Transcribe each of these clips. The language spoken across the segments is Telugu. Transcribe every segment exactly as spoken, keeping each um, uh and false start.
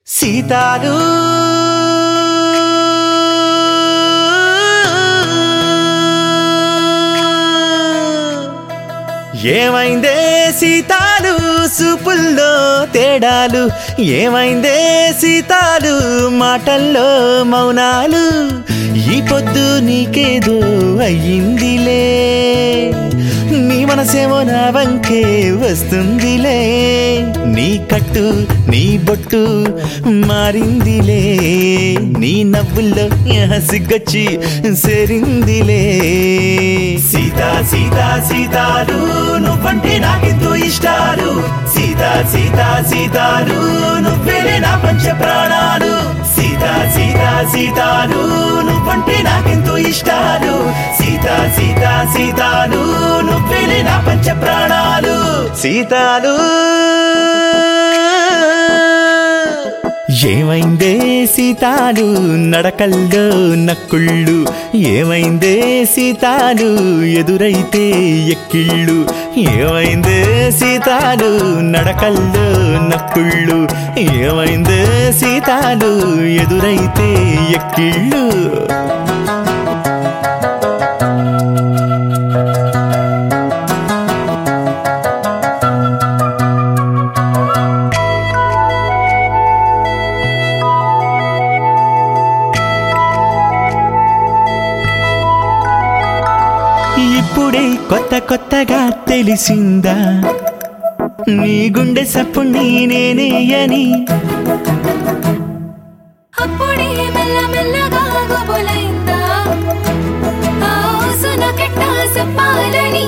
సీతాలు ఏమైందే సీతాలు సూపుల్లో తేడాలు ఏమైందే సీతాలు మాటల్లో మౌనాలు ఈ పొద్దు నీకేదో అయ్యిందిలే నీ మనసేమో నా వంకే వస్తుందిలే నీ కట్టు నీ బొట్టు మారిందిలే నీ నవ్వుల్లో సిగ్గొచ్చి సేరిందిలే సీతా సీతా సీతాలు నువ్వంటే నాకెంతో ఇష్టాలు సీతా సీతా సీతాలు నువ్వేలే నా పంచ ప్రాణాలు సీతా సీతా సీతాలు నువ్వంటే నాకెంతో ఇష్టాలు సీతా సీతా సీతాలు నువ్వేలే నా పంచ ప్రాణాలు సీతాలు ఏమైందే సీతాలు నడకల్లో నక్కుళ్ళు ఏమైందే సీతాలు ఎదురైతే ఎక్కిళ్ళు ఏమైందే సీతాలు నడకల్లో నక్కుళ్ళు ఏమైందే సీతాలు ఎదురైతే ఎక్కిళ్ళు ఇప్పుడే కొత్త కొత్తగా తెలిసిందా నీ గుండె సప్పు నేనే అని అప్పుడే మెల్ల మెల్లగా గొబలైందా ఆ ఊసున కెట్ట చెప్పాలని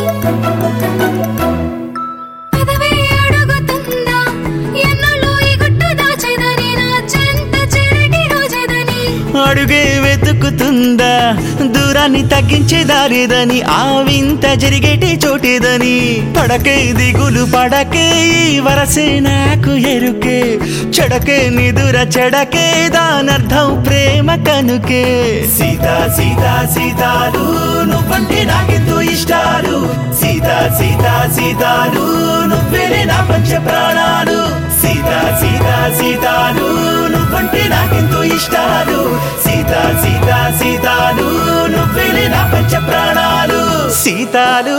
పెదవే అడుగుతుందా ఎన్నలో ఈ గుట్టు దాచేదని నా చెంత చెరటి రోజేదని అడుగే వెతుకుతుందా దూరాన్ని తగ్గించే దారిదని ఆ వింత జరిగేటి చోటేదని పడకే దిగులు పడకే వరసే నాకు ఎరుకే చెడకే నిదుర చెడకే దానర్థం ప్రేమ కనుకే సీతా సీతా సీతాలు నువ్వంటే నాకెంతో ఇష్టాలు సీతా సీతా సీతాలు నువ్వేలే నా పంచ ప్రాణాలు సీతా సీతా సీతాలు నువ్వంటే నాకెంతో ఇష్టాలు సీతా సీతా సీతాలు నువ్వేలే నా పంచ ప్రాణాలు సీతాలు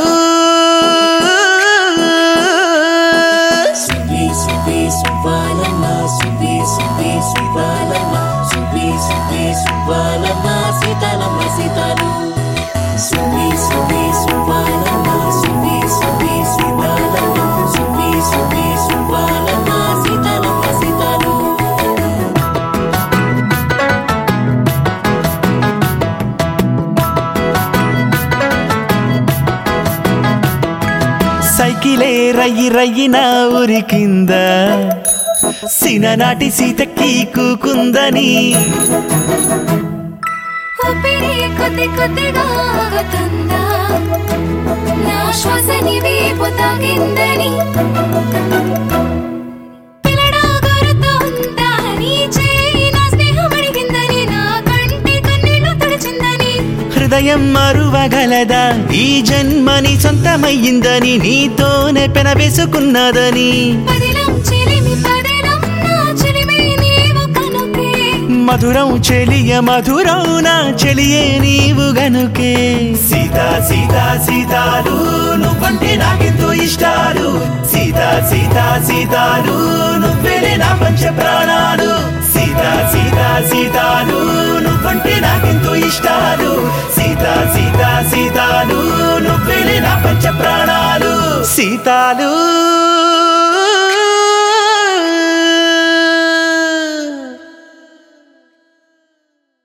సుబి సుబి సుబాలమ్మ సుబి సుబి సుబాలమ్మ సుబి సుబి సుబాలమ్మ సీతాలమ్మ సీతాలు సుబి సుబి సుబాలమ్మ సుబి సుబి సుబాలమ్మ సుబి సుబి సుబాలమ్మ సీతాలమ్మ సీతాలు సైకిలే రయ్యి రయ్యిన ఊరి కింద సిననాటి సీతకి కూకుందని ఊపిరి కొద్ది కొద్దిగా ఆగుతుందా నా శ్వాస నీ వీపు తాకిందని పిల్లడా గుర్తుందా నీ చేయి నా స్నేహం అడిగిందని నా కంటి కన్నీళ్లు తుడిచిందని హృదయం మరువగలదా ఈ జన్మని సొంతమయ్యిందని నీతోనే పెనవేసుకున్నదని పదిలం చెలిమి పదిలం నా చెలిమే నీవు కనుకే మధురం చెలియ మధురం నా చెలియే నీవు గనుకే సీతా సీతా సీతాలు నువ్వంటే నాకెంతో ఇష్టాలు సీతా సీతా సీతాలు నువ్వేలే నా పంచ ప్రాణాలు సీతా సీతా సీతాలు నువ్వంటే నాకెంతో ఇష్టాలు సీతా సీతా సీతాలు నువ్వేలే నా పంచ ప్రాణాలు సీతాలు